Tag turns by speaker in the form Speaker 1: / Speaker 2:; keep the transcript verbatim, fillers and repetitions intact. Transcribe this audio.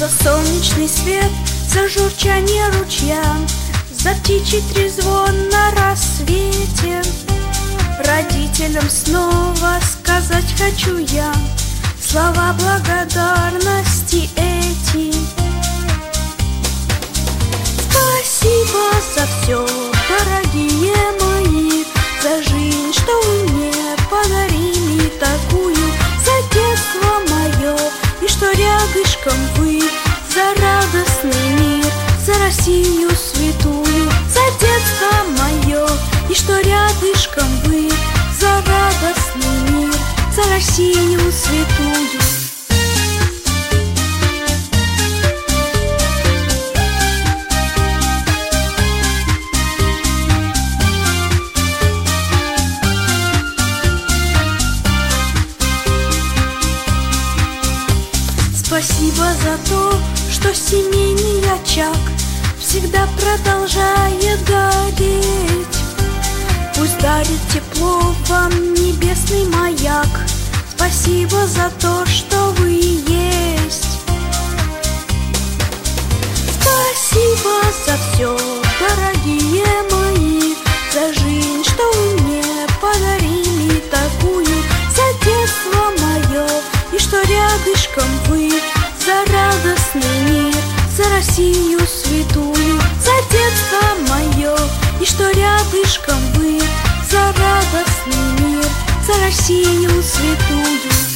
Speaker 1: За солнечный свет, за журчание ручья, за птичий трезвон на рассвете. Родителям снова сказать хочу я слова благодарности эти. Спасибо за все, дорогие мои, за жизнь, что вы мне подарили такую, за детство мое, и что рядышком вы, за радостный мир, за Россию святую, за детство мое, и что рядышком вы, за радостный мир, за Россию святую. Спасибо за то, что семейный очаг всегда продолжает гореть. Пусть дарит тепло вам небесный маяк. Спасибо за то, что вы есть. Спасибо за все, дорогие мои, за жизнь, что вы мне подарили такую, за детство мое, и что рядышком вы, за радостный мир, за Россию святую, за детство мое, и что рядышком вы, за радостный мир, за Россию святую.